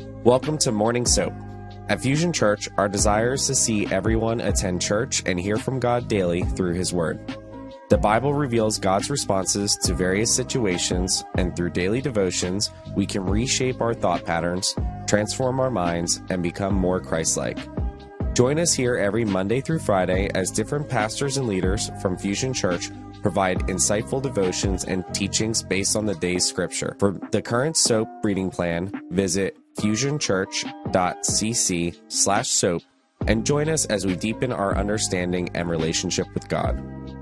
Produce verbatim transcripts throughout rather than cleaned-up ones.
Welcome to Morning Soap. At Fusion Church, our desire is to see everyone attend church and hear from God daily through His Word. The Bible reveals God's responses to various situations, and through daily devotions, we can reshape our thought patterns, transform our minds, and become more Christ-like. Join us here every Monday through Friday as different pastors and leaders from Fusion Church provide insightful devotions and teachings based on the day's scripture. For the current soap reading plan, visit fusionchurch.cc slash soap and join us as we deepen our understanding and relationship with God.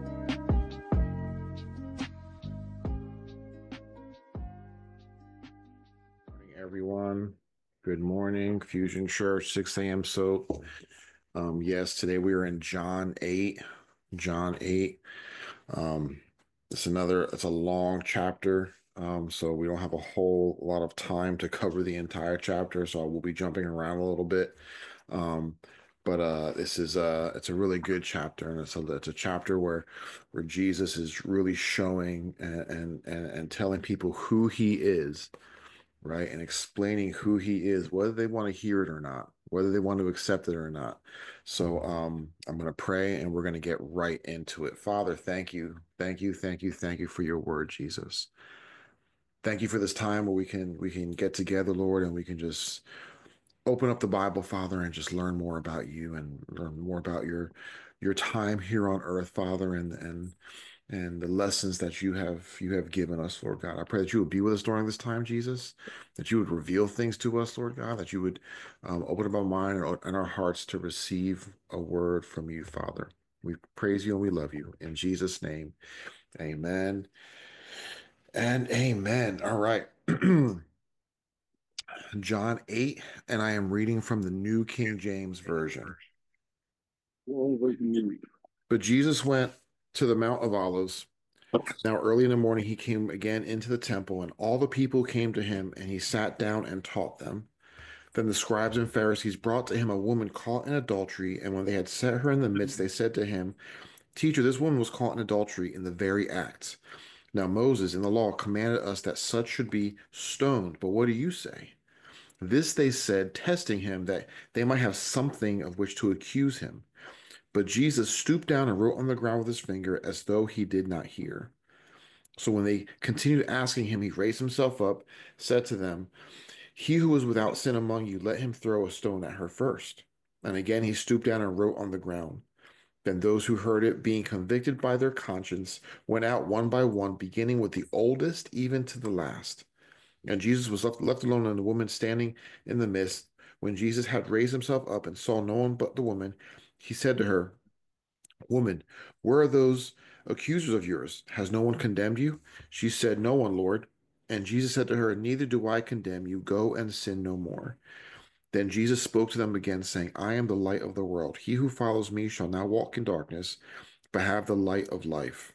Good morning, everyone. Good morning, Fusion Church, six a.m. soap. Um, yes, today we are in John eight. John eight. Um, it's another, it's a long chapter. Um, so we don't have a whole lot of time to cover the entire chapter. So we'll be jumping around a little bit. Um, but uh, this is uh, it's a really good chapter, and it's a it's a chapter where where Jesus is really showing and and and, and telling people who He is, right? And explaining who He is, whether they want to hear it or not, whether they want to accept it or not. So um, I'm going to pray and we're going to get right into it. Father, thank you. Thank you. Thank you. Thank you for your word, Jesus. Thank you for this time where we can we can get together, Lord, and we can just open up the Bible, Father, and just learn more about you and learn more about your your time here on earth, Father, and and and the lessons that you have you have given us, Lord God. I pray that you would be with us during this time, Jesus, that you would reveal things to us, Lord God, that you would um, open up our mind and, and our hearts to receive a word from you, Father. We praise you and we love you. In Jesus' name, amen and amen. All right. John eight, and I am reading from the New King James Version. But Jesus went to the Mount of Olives. Now early in the morning he came again into the temple, and all the people came to him, and he sat down and taught them. Then the scribes and Pharisees brought to him a woman caught in adultery, and when they had set her in the midst, they said to him, Teacher, this woman was caught in adultery in the very act. Now Moses in the law commanded us that such should be stoned, but what do you say? This they said, testing him, that they might have something of which to accuse him. But Jesus stooped down and wrote on the ground with his finger, as though he did not hear. So when they continued asking him, he raised himself up, said to them, He who is without sin among you, let him throw a stone at her first. And again he stooped down and wrote on the ground. Then those who heard it, being convicted by their conscience, went out one by one, beginning with the oldest even to the last. And Jesus was left, left alone, and the woman standing in the midst. When Jesus had raised himself up and saw no one but the woman, he said to her, Woman, where are those accusers of yours? Has no one condemned you? She said, No one, Lord. And Jesus said to her, Neither do I condemn you. Go and sin no more. Then Jesus spoke to them again, saying, I am the light of the world. He who follows me shall not walk in darkness, but have the light of life.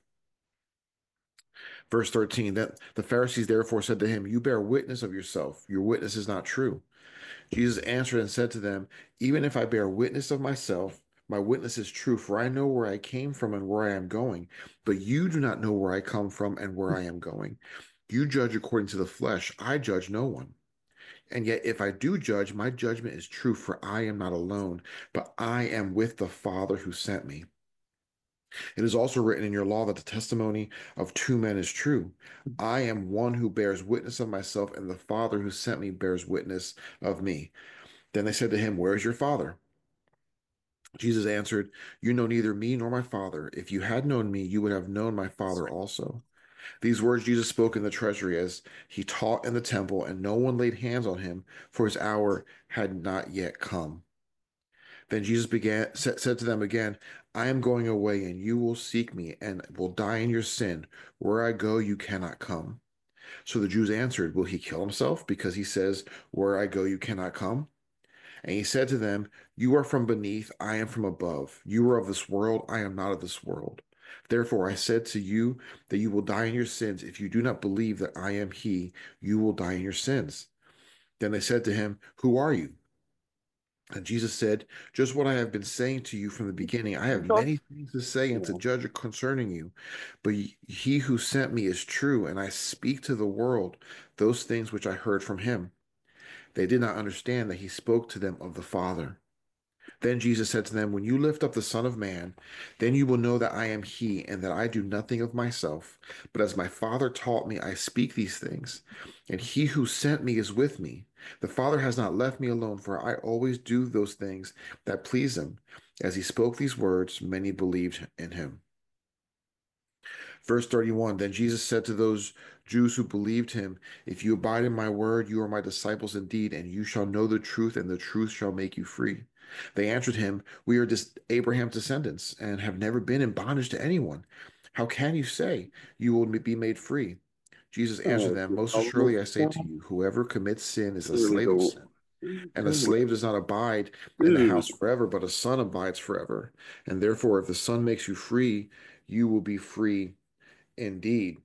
Verse thirteen, that the Pharisees therefore said to him, You bear witness of yourself. Your witness is not true. Jesus answered and said to them, Even if I bear witness of myself, my witness is true, for I know where I came from and where I am going. But you do not know where I come from and where I am going. You judge according to the flesh. I judge no one. And yet, if I do judge, my judgment is true, for I am not alone, but I am with the Father who sent me. It is also written in your law that the testimony of two men is true. I am one who bears witness of myself, and the Father who sent me bears witness of me. Then they said to him, Where is your Father? Jesus answered, You know neither me nor my Father. If you had known me, you would have known my Father also. These words Jesus spoke in the treasury as he taught in the temple, and no one laid hands on him, for his hour had not yet come. Then Jesus began said, said to them again, I am going away, and you will seek me, and will die in your sin. Where I go, you cannot come. So the Jews answered, Will he kill himself, because he says, Where I go, you cannot come? And he said to them, You are from beneath, I am from above. You are of this world, I am not of this world. Therefore I said to you that you will die in your sins. If you do not believe that I am he, you will die in your sins. Then they said to him, Who are you? And Jesus said, Just what I have been saying to you from the beginning. I have many things to say and to judge concerning you, but he who sent me is true, and I speak to the world those things which I heard from him. They did not understand that he spoke to them of the Father. Then Jesus said to them, when you lift up the Son of Man, then you will know that I am he, and that I do nothing of myself, but as my Father taught me, I speak these things. And he who sent me is with me. The Father has not left me alone, for I always do those things that please him. As he spoke these words, many believed in him. Verse thirty-one, then Jesus said to those Jews who believed him, if you abide in my word, you are my disciples indeed, and you shall know the truth, and the truth shall make you free. They answered him, we are just Abraham's descendants and have never been in bondage to anyone. How can you say you will be made free? Jesus answered Uh, them, most almost assuredly I say to you, whoever commits sin is a really slave of go. sin. And a slave does not abide in the Dude, house forever, but a son abides forever. And therefore, if the son makes you free, you will be free indeed.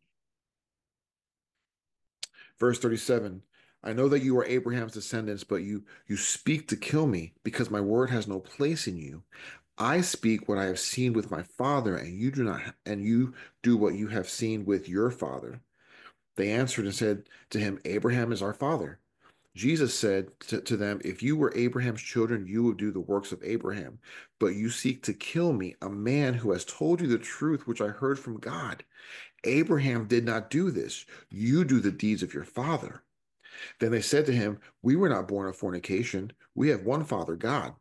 Verse thirty-seven, I know that you are Abraham's descendants, but you you speak to kill me, because my word has no place in you. I speak what I have seen with my father, and you do not, and you do what you have seen with your father. They answered and said to him, Abraham is our father. Jesus said to, to them, if you were Abraham's children, you would do the works of Abraham. But you seek to kill me, a man who has told you the truth, which I heard from God. Abraham did not do this. You do the deeds of your father. Then they said to him, we were not born of fornication. We have one father, God.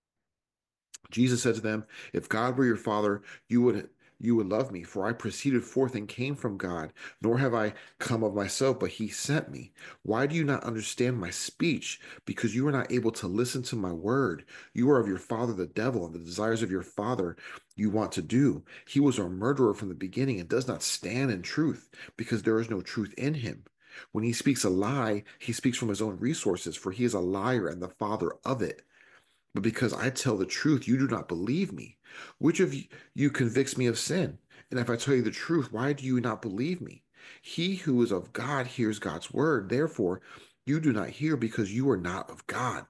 Jesus said to them, if God were your father, you would you would love me, for I proceeded forth and came from God, nor have I come of myself, but he sent me. Why do you not understand my speech? Because you are not able to listen to my word. You are of your father the devil, and the desires of your father you want to do. He was a murderer from the beginning and does not stand in truth, because there is no truth in him. When he speaks a lie, he speaks from his own resources, for he is a liar and the father of it. But because I tell the truth, you do not believe me. Which of you convicts me of sin? And if I tell you the truth, why do you not believe me? He who is of God hears God's word. Therefore, you do not hear because you are not of God.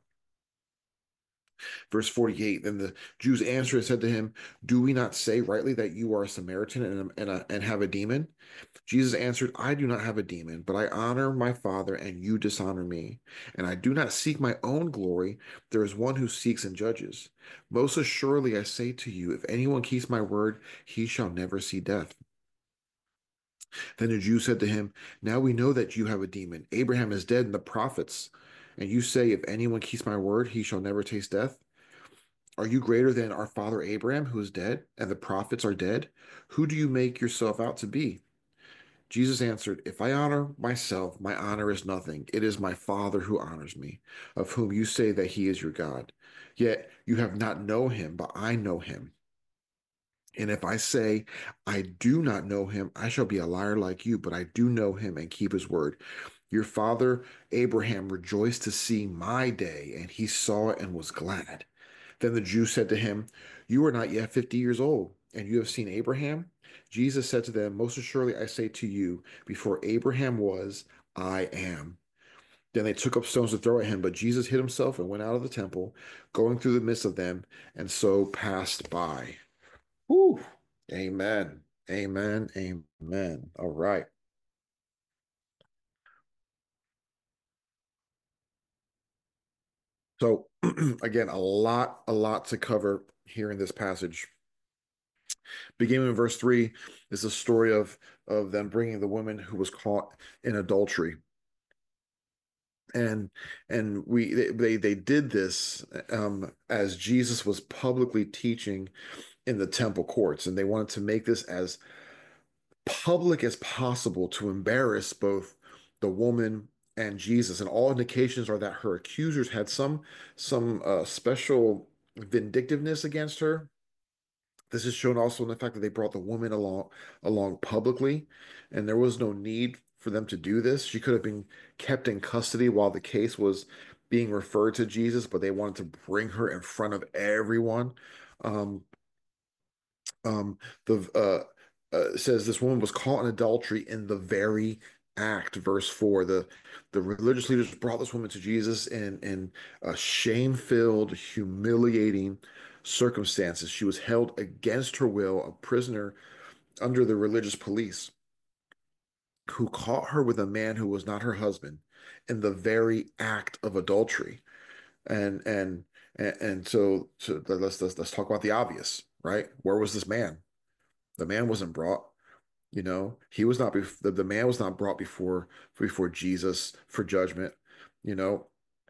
Verse forty-eight, then the Jews answered and said to him, do we not say rightly that you are a Samaritan and, and, a, and have a demon? Jesus answered, I do not have a demon, but I honor my Father, and you dishonor me. And I do not seek my own glory. There is one who seeks and judges. Most assuredly, I say to you, if anyone keeps my word, he shall never see death. Then the Jews said to him, now we know that you have a demon. Abraham is dead and the prophets. And you say, if anyone keeps my word, he shall never taste death. Are you greater than our father Abraham, who is dead, and the prophets are dead? Who do you make yourself out to be? Jesus answered, if I honor myself, my honor is nothing. It is my Father who honors me, of whom you say that he is your God. Yet you have not known him, but I know him. And if I say I do not know him, I shall be a liar like you, but I do know him and keep his word. Your father Abraham rejoiced to see my day, and he saw it and was glad. Then the Jews said to him, you are not yet fifty years old, and you have seen Abraham? Jesus said to them, most assuredly I say to you, before Abraham was, I am. Then they took up stones to throw at him, but Jesus hid himself and went out of the temple, going through the midst of them, and so passed by. Whew. Amen. Amen. Amen. All right. So again, a lot, a lot to cover here in this passage. Beginning in verse three is the story of of them bringing the woman who was caught in adultery. And and we they they did this um, as Jesus was publicly teaching in the temple courts, and they wanted to make this as public as possible to embarrass both the woman and Jesus. And all indications are that her accusers had some some uh, special vindictiveness against her. This is shown also in the fact that they brought the woman along along publicly, and there was no need for them to do this. She could have been kept in custody while the case was being referred to Jesus, but they wanted to bring her in front of everyone. Um, um, the uh, uh, says this woman was caught in adultery in the very act. Verse four. The the religious leaders brought this woman to Jesus in in uh, shame-filled, humiliating circumstances. She was held against her will, a prisoner under the religious police, who caught her with a man who was not her husband. in the very act of adultery. And and and, and so so let's, let's let's talk about the obvious, right? Where was this man? The man wasn't brought. You know, he was not bef the, the man was not brought before before Jesus for judgment. You know,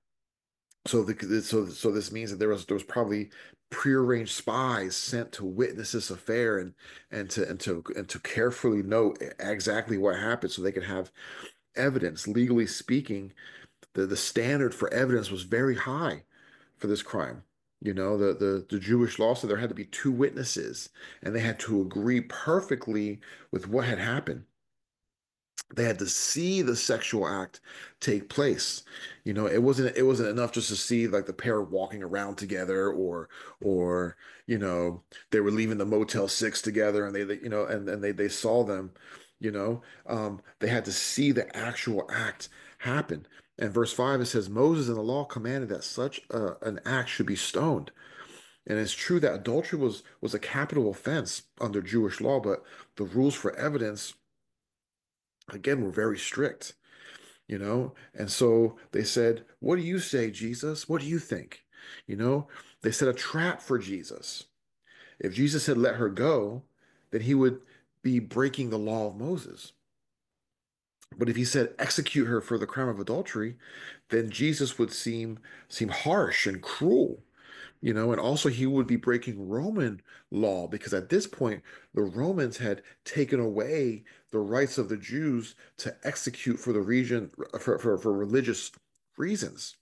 so the so so this means that there was there was probably prearranged spies sent to witness this affair and and to and to and to carefully note exactly what happened so they could have evidence. Legally speaking, the the standard for evidence was very high for this crime. You know, the the the Jewish law said there had to be two witnesses, and they had to agree perfectly with what had happened. They had to see the sexual act take place. You know, it wasn't it wasn't enough just to see like the pair walking around together, or or you know they were leaving the Motel Six together and they, they you know and and they they saw them. You know, um, they had to see the actual act happen. And verse five, it says, Moses in the law commanded that such a, an act should be stoned. And it's true that adultery was was a capital offense under Jewish law, but the rules for evidence again were very strict. You know? And so they said, what do you say, Jesus? What do you think? You know, they set a trap for Jesus. If Jesus had let her go, then he would be breaking the law of Moses. But if he said execute her for the crime of adultery, then Jesus would seem seem harsh and cruel, you know, and also he would be breaking Roman law because at this point the Romans had taken away the rights of the Jews to execute for the region for, for, for religious reasons,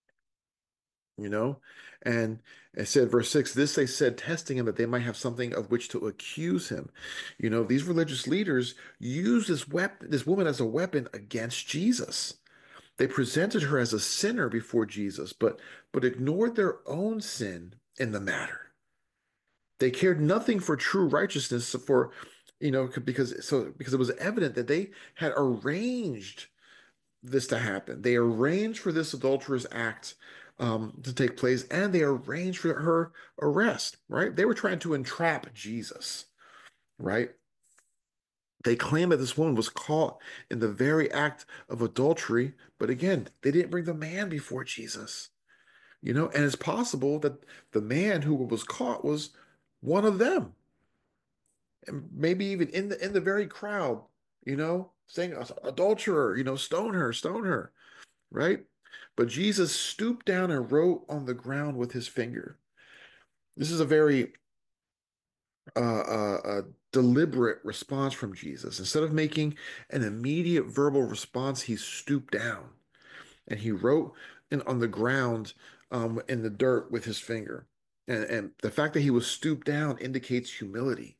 you know. And it said, verse six, this they said, testing him that they might have something of which to accuse him. You know, these religious leaders used this weapon, this woman as a weapon against Jesus. They presented her as a sinner before Jesus, but but ignored their own sin in the matter. They cared nothing for true righteousness for, you know, because so because it was evident that they had arranged this to happen. They arranged for this adulterous act um, to take place, and they arranged for her arrest, right? They were trying to entrap Jesus, right? They claim that this woman was caught in the very act of adultery, but again, they didn't bring the man before Jesus. You know, and it's possible that the man who was caught was one of them, and maybe even in the in the very crowd, you know, saying adulterer, you know, stone her, stone her, right? But Jesus stooped down and wrote on the ground with his finger. This is a very uh, uh, uh, deliberate response from Jesus. Instead of making an immediate verbal response, he stooped down and he wrote in, on the ground um, in the dirt with his finger. And, and the fact that he was stooped down indicates humility.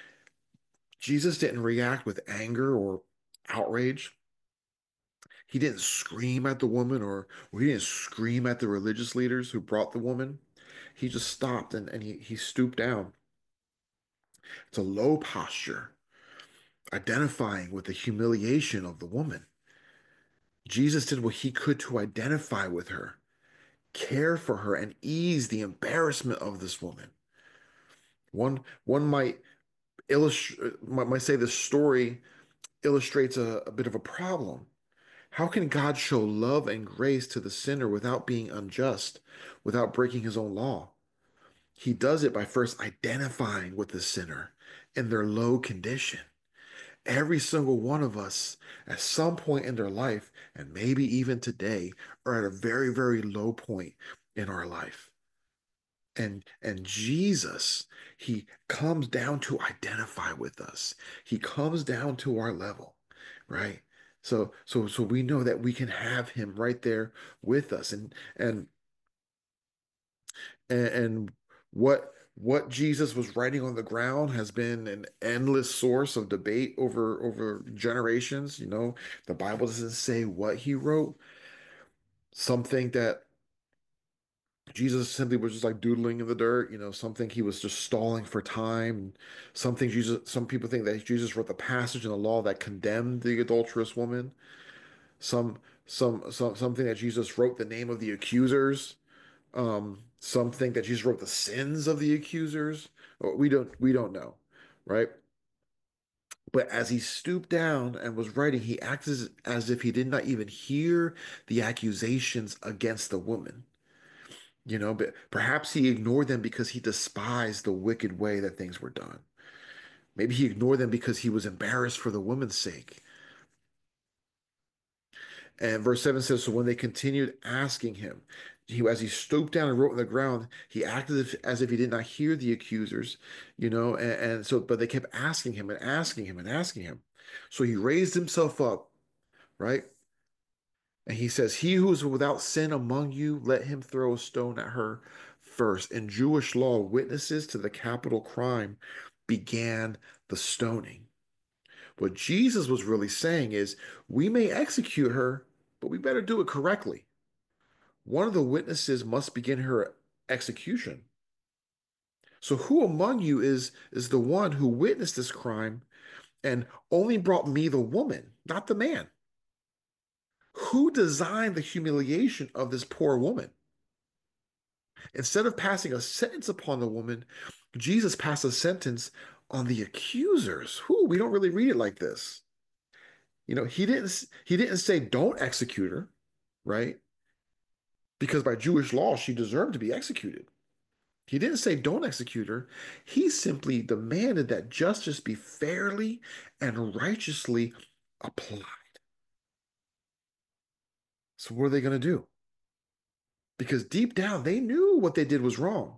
Jesus didn't react with anger or outrage. He didn't scream at the woman or, or he didn't scream at the religious leaders who brought the woman. He just stopped and, and he, he stooped down. It's a low posture, identifying with the humiliation of the woman. Jesus did what he could to identify with her, care for her, and ease the embarrassment of this woman. One one might illustrate might, might say this story illustrates a, a bit of a problem. How can God show love and grace to the sinner without being unjust, without breaking his own law? He does it by first identifying with the sinner in their low condition. Every single one of us, at some point in their life, and maybe even today, are at a very, very low point in our life. And and Jesus, he comes down to identify with us. He comes down to our level, right? So so so we know that we can have him right there with us. And and and, and what what Jesus was writing on the ground has been an endless source of debate over over generations. You know, the Bible doesn't say what he wrote. Some think that Jesus simply was just like doodling in the dirt, you know, some think he was just stalling for time. Some think Jesus, some people think that Jesus wrote the passage in the law that condemned the adulterous woman. Some, some, some, some think that Jesus wrote the name of the accusers. Um, some think that Jesus wrote the sins of the accusers. We don't, we don't know, right? But as he stooped down and was writing, he acted as, as if he did not even hear the accusations against the woman. You know, but perhaps he ignored them because he despised the wicked way that things were done. Maybe he ignored them because he was embarrassed for the woman's sake. And verse seven says, so when they continued asking him, he, as he stooped down and wrote on the ground, he acted as if, as if he did not hear the accusers, you know, and, and so, but they kept asking him and asking him and asking him. So he raised himself up, right? And he says, he who is without sin among you, let him throw a stone at her first. In Jewish law, witnesses to the capital crime began the stoning. What Jesus was really saying is, we may execute her, but we better do it correctly. One of the witnesses must begin her execution. So who among you is is the one who witnessed this crime and only brought me the woman, not the man? Who designed the humiliation of this poor woman? Instead of passing a sentence upon the woman, Jesus passed a sentence on the accusers. Who we don't really read it like this. You know, he didn't he didn't say don't execute her, right? Because by Jewish law she deserved to be executed. He didn't say don't execute her. He simply demanded that justice be fairly and righteously applied. So what are they going to do? Because deep down they knew what they did was wrong.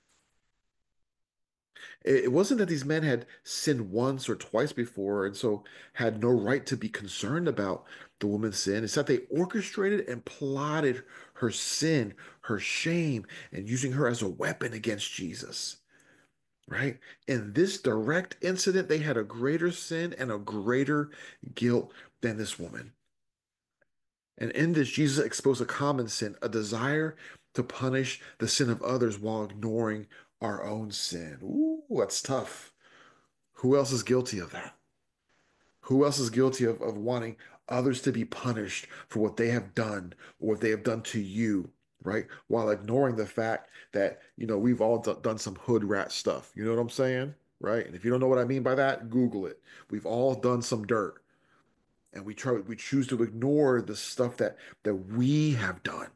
It wasn't that these men had sinned once or twice before and so had no right to be concerned about the woman's sin. It's that they orchestrated and plotted her sin, her shame, and using her as a weapon against Jesus. Right? In this direct incident, they had a greater sin and a greater guilt than this woman. And in this, Jesus exposed a common sin, a desire to punish the sin of others while ignoring our own sin. Ooh, that's tough. Who else is guilty of that? Who else is guilty of, of wanting others to be punished for what they have done or what they have done to you, right? While ignoring the fact that, you know, we've all d- done some hood rat stuff. You know what I'm saying? Right? And if you don't know what I mean by that, Google it. We've all done some dirt. And we try we choose to ignore the stuff that that we have done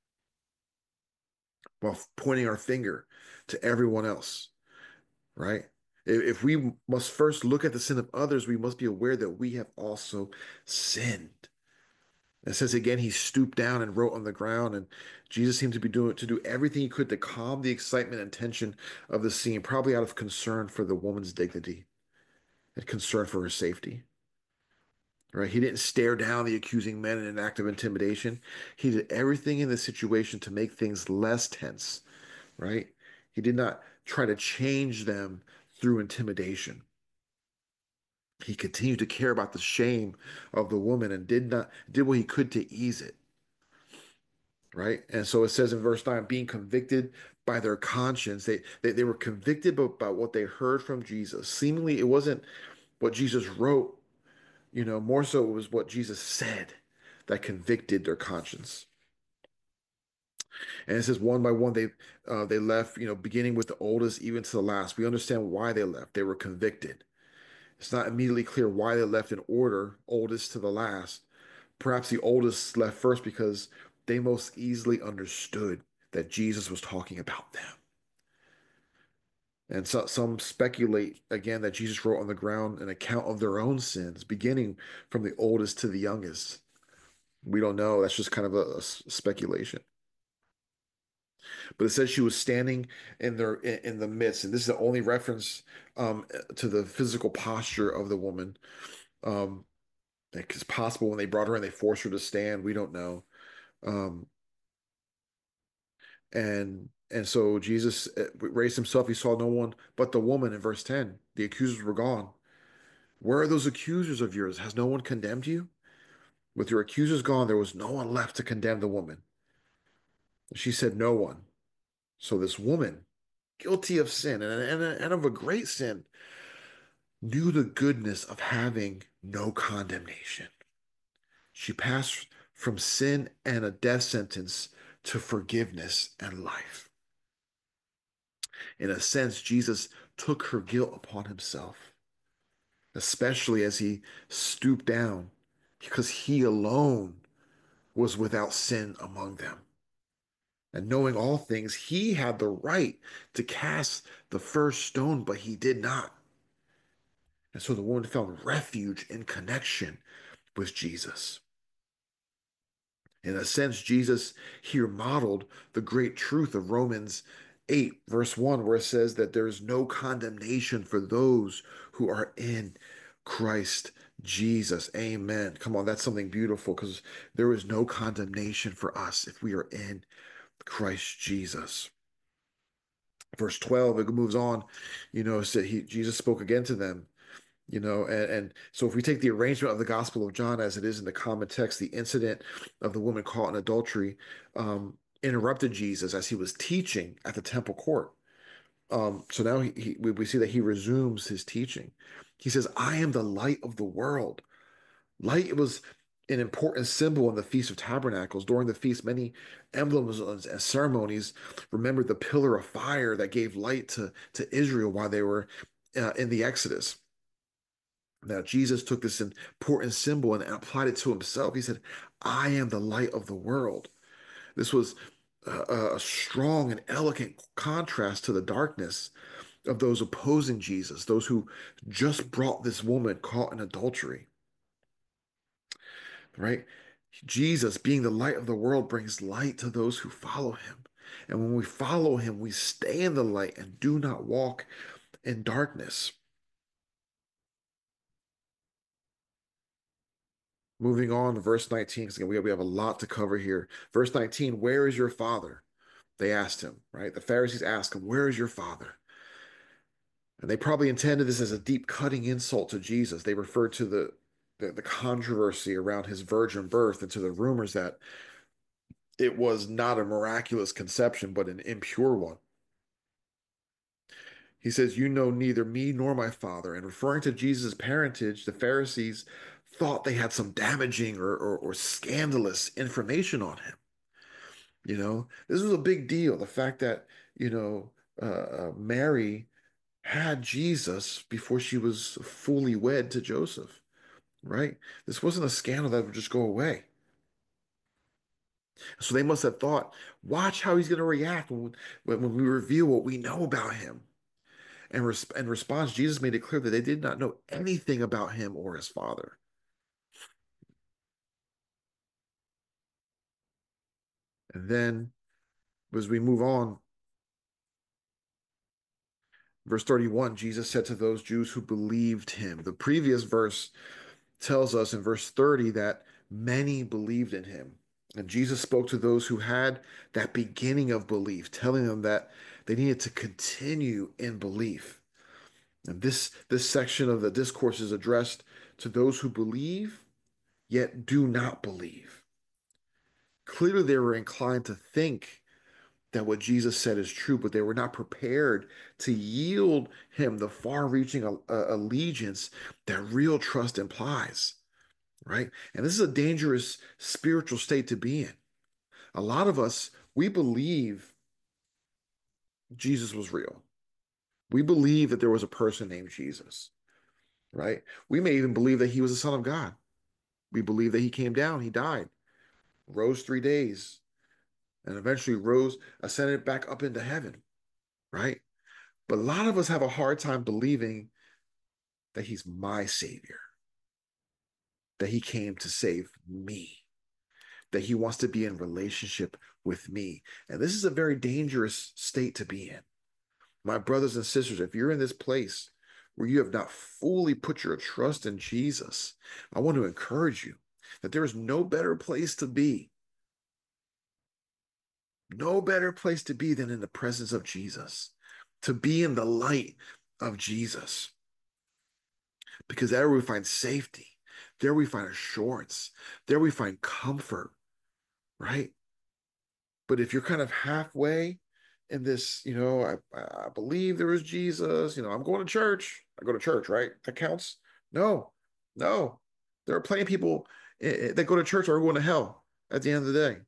while pointing our finger to everyone else, right? If if we must first look at the sin of others, we must be aware that we have also sinned. It says again, he stooped down and wrote on the ground, and Jesus seemed to be doing to do everything he could to calm the excitement and tension of the scene, probably out of concern for the woman's dignity and concern for her safety. Right? He didn't stare down the accusing men in an act of intimidation. He did everything in the situation to make things less tense, right? He did not try to change them through intimidation. He continued to care about the shame of the woman and did not did what he could to ease it. Right. And so it says in verse nine, being convicted by their conscience, they, they, they were convicted about what they heard from Jesus. Seemingly, it wasn't what Jesus wrote, you know, more so it was what Jesus said that convicted their conscience. And it says one by one they uh, they left, you know, beginning with the oldest even to the last. We understand why they left. They were convicted. It's not immediately clear why they left in order, oldest to the last. Perhaps the oldest left first because they most easily understood that Jesus was talking about them. And so, some speculate again that Jesus wrote on the ground an account of their own sins, beginning from the oldest to the youngest. We don't know. That's just kind of a, a speculation. But it says she was standing in their in, in the midst, and this is the only reference um, to the physical posture of the woman. Um, it's possible when they brought her and they forced her to stand. We don't know. Um, and and so Jesus uh, raised himself. He saw no one but the woman in verse ten. The accusers were gone. Where are those accusers of yours? Has no one condemned you? With your accusers gone, there was no one left to condemn the woman. She said, no one. So this woman, guilty of sin and, and, and of a great sin, knew the goodness of having no condemnation. She passed from sin and a death sentence to forgiveness and life. In a sense, Jesus took her guilt upon himself. especially as he stooped down, because he alone was without sin among them. And knowing all things, he had the right to cast the first stone, but he did not. And so the woman found refuge in connection with Jesus. In a sense, Jesus here modeled the great truth of Romans eight, verse one, where it says that there is no condemnation for those who are in Christ Jesus. Amen. Come on, that's something beautiful, because there is no condemnation for us if we are in Christ Jesus. Verse twelve, it moves on, you know, so he, Jesus spoke again to them. You know, and, and so if we take the arrangement of the Gospel of John as it is in the common text, the incident of the woman caught in adultery um, interrupted Jesus as he was teaching at the temple court. Um, so now he, he, we we see that he resumes his teaching. He says, I am the light of the world. Light was an important symbol in the Feast of Tabernacles. During the feast, many emblems and ceremonies remembered the pillar of fire that gave light to, to Israel while they were uh, in the Exodus. Now, Jesus took this important symbol and applied it to himself. He said, I am the light of the world. This was a, a strong and elegant contrast to the darkness of those opposing Jesus, those who just brought this woman caught in adultery, right? Jesus, being the light of the world, brings light to those who follow him. And when we follow him, we stay in the light and do not walk in darkness. Moving on to verse nineteen, because we have, we have a lot to cover here. Verse nineteen, where is your father? They asked him, right? The Pharisees asked him, where is your father? And they probably intended this as a deep cutting insult to Jesus. They referred to the, the, the controversy around his virgin birth and to the rumors that it was not a miraculous conception, but an impure one. He says, you know neither me nor my father. And referring to Jesus' parentage, the Pharisees thought they had some damaging or, or, or scandalous information on him. You know, this was a big deal. The fact that, you know, uh, uh, Mary had Jesus before she was fully wed to Joseph, right? This wasn't a scandal that would just go away. So they must have thought, watch how he's going to react when, when, when we reveal what we know about him. And res in response, Jesus made it clear that they did not know anything about him or his father. And then, as we move on, verse thirty-one, Jesus said to those Jews who believed him. The previous verse tells us in verse thirty that many believed in him. And Jesus spoke to those who had that beginning of belief, telling them that they needed to continue in belief. And this, this section of the discourse is addressed to those who believe, yet do not believe. Clearly, they were inclined to think that what Jesus said is true, but they were not prepared to yield him the far-reaching uh, allegiance that real trust implies, right? And this is a dangerous spiritual state to be in. A lot of us, we believe Jesus was real. We believe that there was a person named Jesus, right? We may even believe that he was the Son of God. We believe that he came down, he died, rose three days, and eventually rose, ascended back up into heaven, right? But a lot of us have a hard time believing that he's my savior, that he came to save me, that he wants to be in relationship with me. And this is a very dangerous state to be in. My brothers and sisters, if you're in this place where you have not fully put your trust in Jesus, I want to encourage you that there is no better place to be, no better place to be than in the presence of Jesus, to be in the light of Jesus. Because there we find safety. There we find assurance. There we find comfort, right? But if you're kind of halfway in this, you know, I, I believe there is Jesus, you know, I'm going to church. I go to church, right? That counts? No, no. There are plenty of people eh, eh, that go to church are going to hell at the end of the day.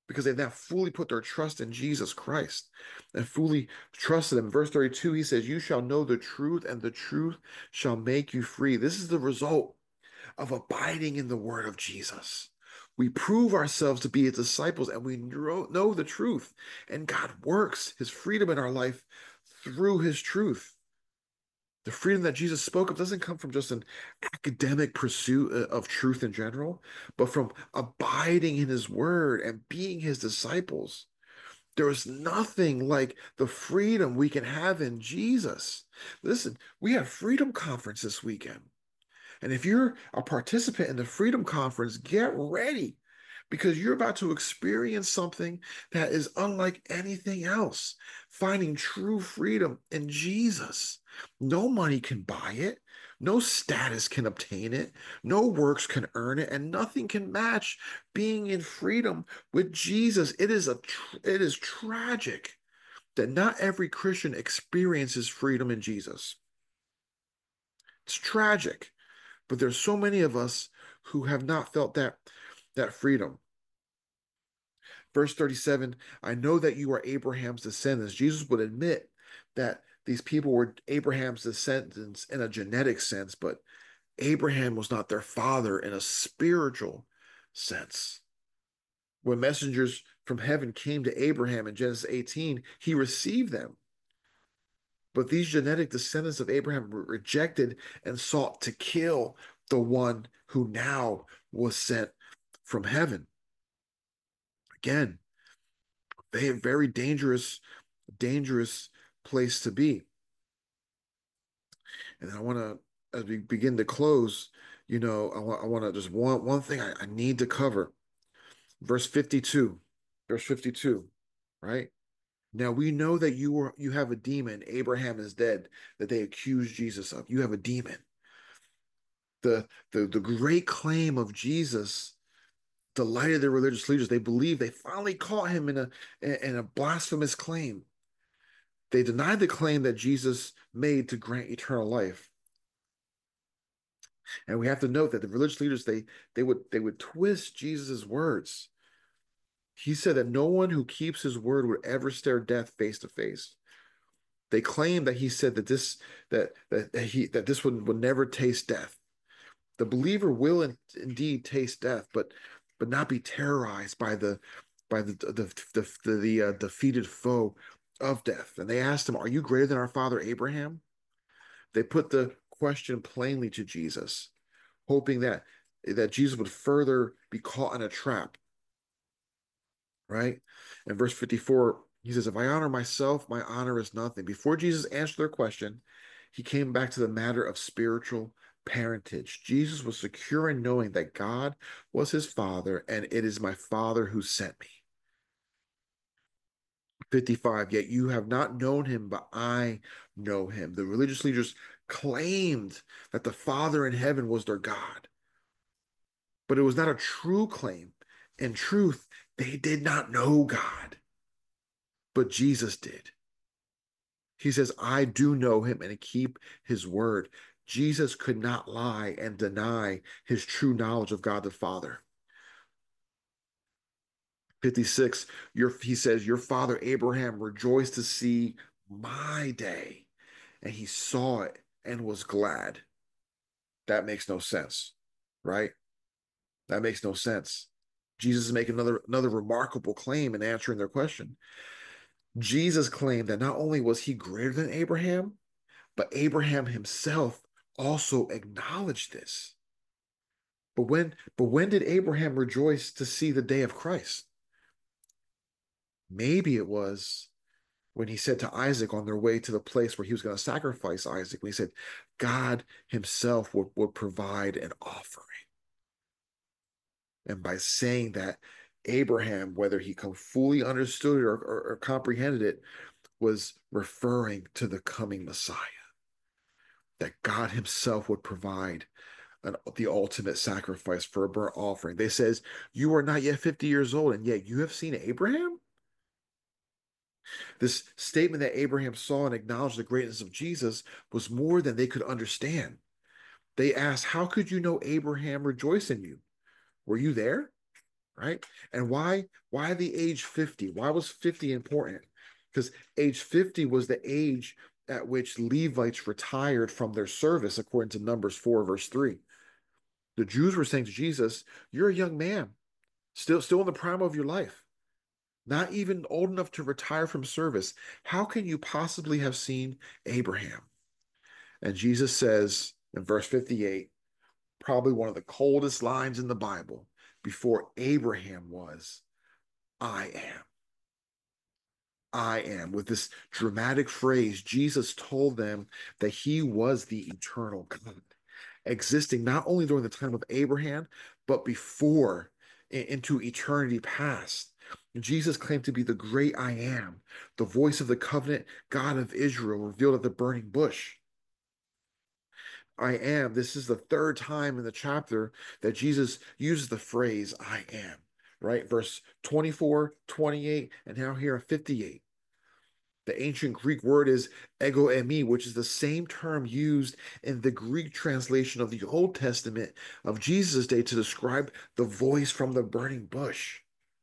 because they've now fully put their trust in Jesus Christ and fully trusted him. Verse thirty-two, he says, you shall know the truth, and the truth shall make you free. This is the result of abiding in the word of Jesus. We prove ourselves to be his disciples, and we know the truth. And God works his freedom in our life through his truth. The freedom that Jesus spoke of doesn't come from just an academic pursuit of truth in general, but from abiding in his word and being his disciples. There is nothing like the freedom we can have in Jesus. Listen, we have Freedom Conference this weekend. And if you're a participant in the Freedom Conference, get ready, because you're about to experience something that is unlike anything else. Finding true freedom in Jesus. No money can buy it. No status can obtain it. No works can earn it, and nothing can match being in freedom with Jesus. It is a it is tragic that not every Christian experiences freedom in Jesus. It's tragic. But there's so many of us who have not felt that, that freedom. Verse thirty-seven, I know that you are Abraham's descendants. Jesus would admit that these people were Abraham's descendants in a genetic sense, but Abraham was not their father in a spiritual sense. When messengers from heaven came to Abraham in Genesis eighteen, he received them. But these genetic descendants of Abraham were rejected and sought to kill the one who now was sent from heaven. Again, a very dangerous, dangerous place to be. And I want to, as we begin to close, you know, I want, I want to just one, one thing I, I need to cover. Verse fifty-two, verse fifty-two, right? Now we know that you are you have a demon. Abraham is dead, that they accuse Jesus of. You have a demon. The, the, the great claim of Jesus delighted the religious leaders. They believed they finally caught him in a in a blasphemous claim. They denied the claim that Jesus made to grant eternal life. And we have to note that the religious leaders, they they would they would twist Jesus' words. He said that no one who keeps his word would ever stare death face to face. They claim that he said that this that that, that he that this would, would never taste death. The believer will in, indeed taste death, but but not be terrorized by the by the the the, the, the uh, defeated foe of death. And they asked him, "Are you greater than our father Abraham?" They put the question plainly to Jesus, hoping that that Jesus would further be caught in a trap. Right? In verse fifty-four, he says, "If I honor myself, my honor is nothing." Before Jesus answered their question, he came back to the matter of spiritual parentage. Jesus was secure in knowing that God was his father, and it is my father who sent me. fifty-five, yet you have not known him, but I know him. The religious leaders claimed that the Father in heaven was their God, but it was not a true claim. In truth, they did not know God, but Jesus did. He says, I do know him and keep his word. Jesus could not lie and deny his true knowledge of God the Father. fifty-six, your, he says, your father Abraham rejoiced to see my day, and he saw it and was glad. That makes no sense, right? That makes no sense. Jesus is making another, another remarkable claim in answering their question. Jesus claimed that not only was he greater than Abraham, but Abraham himself also acknowledged this. But when, but when did Abraham rejoice to see the day of Christ? Maybe it was when he said to Isaac on their way to the place where he was going to sacrifice Isaac, when he said, God himself would, would provide an offering. And by saying that, Abraham, whether he fully understood it or, or, or comprehended it, was referring to the coming Messiah, that God himself would provide an, the ultimate sacrifice for a burnt offering. They says, you are not yet fifty years old, and yet you have seen Abraham? This statement that Abraham saw and acknowledged the greatness of Jesus was more than they could understand. They asked, how could you know Abraham rejoiced in you? Were you there? right? And why, why the age fifty? Why was fifty important? Because age fifty was the age at which Levites retired from their service, according to Numbers four, verse three. The Jews were saying to Jesus, you're a young man, still, still in the prime of your life, not even old enough to retire from service. How can you possibly have seen Abraham? And Jesus says in verse fifty-eight, probably one of the coldest lines in the Bible, before Abraham was, I am. I am. With this dramatic phrase, Jesus told them that he was the eternal God, existing not only during the time of Abraham, but before, into eternity past. Jesus claimed to be the great I am, the voice of the covenant God of Israel revealed at the burning bush. I am. This is the third time in the chapter that Jesus uses the phrase I am, right? Verse twenty-four, twenty-eight, and now here in fifty-eight. The ancient Greek word is ego eimi, which is the same term used in the Greek translation of the Old Testament of Jesus' day to describe the voice from the burning bush.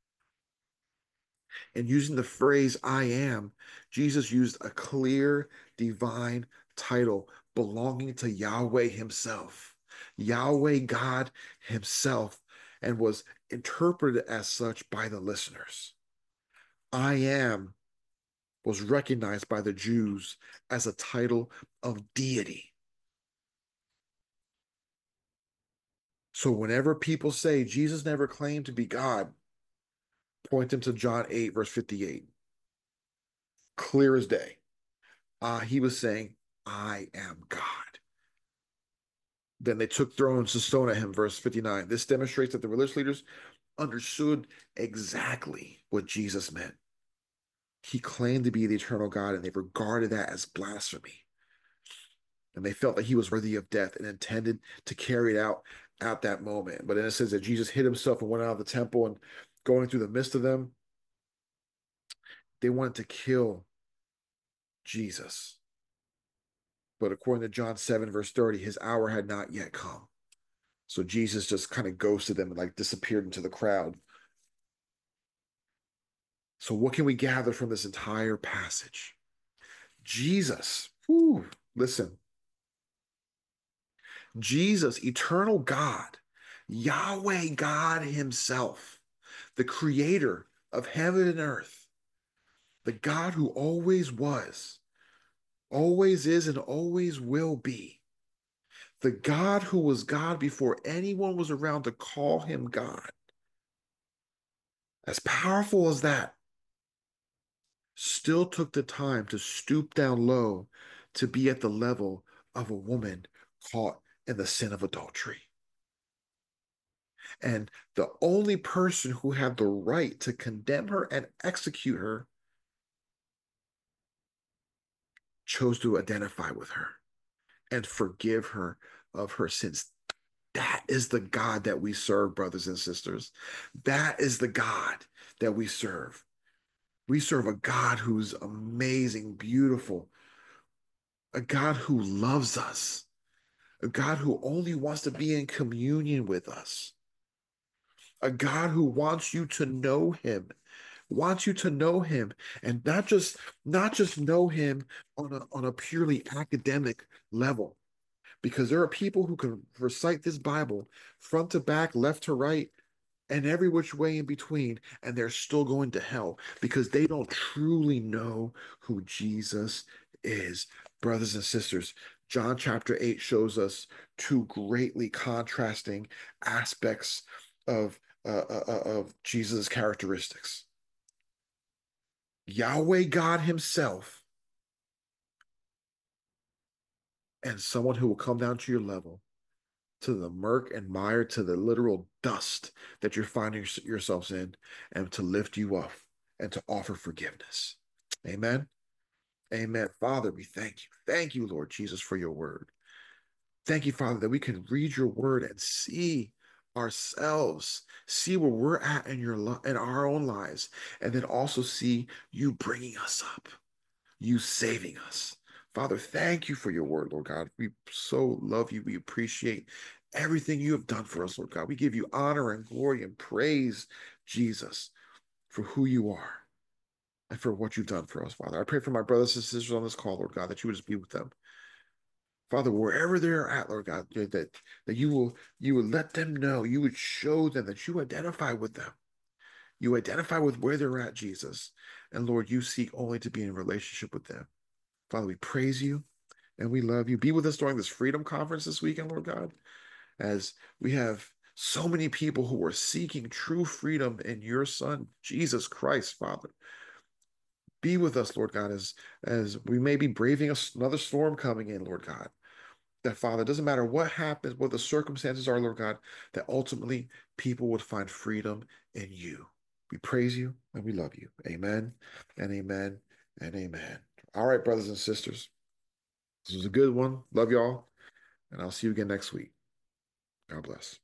And using the phrase I am, Jesus used a clear divine title belonging to Yahweh himself, Yahweh God himself, and was interpreted as such by the listeners. I am was recognized by the Jews as a title of deity. So whenever people say Jesus never claimed to be God, point them to John eight, verse fifty-eight. Clear as day. Uh, he was saying, I am God. Then they took thrones to stone at him, verse fifty-nine. This demonstrates that the religious leaders understood exactly what Jesus meant. He claimed to be the eternal God, and they regarded that as blasphemy. And they felt that he was worthy of death and intended to carry it out at that moment. But then it says that Jesus hid himself and went out of the temple, and going through the midst of them, they wanted to kill Jesus. But according to John seven, verse thirty, his hour had not yet come. So Jesus just kind of ghosted them and like disappeared into the crowd. So what can we gather from this entire passage? Jesus, whew, listen, Jesus, eternal God, Yahweh God himself, the creator of heaven and earth, the God who always was, always is, and always will be, the God who was God before anyone was around to call him God. As powerful as that, still took the time to stoop down low to be at the level of a woman caught in the sin of adultery. And the only person who had the right to condemn her and execute her chose to identify with her and forgive her of her sins. That is the God that we serve, brothers and sisters. That is the God that we serve. We serve a God who's amazing, beautiful, a God who loves us, a God who only wants to be in communion with us, a God who wants you to know him, wants you to know him, and not just not just know him on a, on a purely academic level, because there are people who can recite this Bible front to back, left to right, and every which way in between, and they're still going to hell because they don't truly know who Jesus is. Brothers and sisters, John chapter eight shows us two greatly contrasting aspects of, uh, uh, uh, of Jesus' characteristics. Yahweh God himself, and someone who will come down to your level, to the murk and mire, to the literal dust that you're finding yourselves in, and to lift you up and to offer forgiveness. Amen. Amen. Father, we thank you. Thank you, Lord Jesus, for your word. Thank you, Father, that we can read your word and see ourselves, see where we're at in your in our own lives, and then also see you bringing us up, you saving us. Father, thank you for your word, Lord God. We so love you. We appreciate everything you have done for us, Lord God. We give you honor and glory and praise Jesus, for who you are and for what you've done for us, Father. I pray for my brothers and sisters on this call, Lord God, that you would just be with them. Father, wherever they're at, Lord God, that, that you will you would let them know, you would show them that you identify with them. You identify with where they're at, Jesus. And Lord, you seek only to be in relationship with them. Father, we praise you and we love you. Be with us during this Freedom Conference this weekend, Lord God, as we have so many people who are seeking true freedom in your Son, Jesus Christ, Father. Be with us, Lord God, as, as we may be braving another storm coming in, Lord God. That, Father, it doesn't matter what happens, what the circumstances are, Lord God, that ultimately people would find freedom in you. We praise you and we love you. Amen and amen and amen. All right, brothers and sisters, this was a good one. Love y'all. And I'll see you again next week. God bless.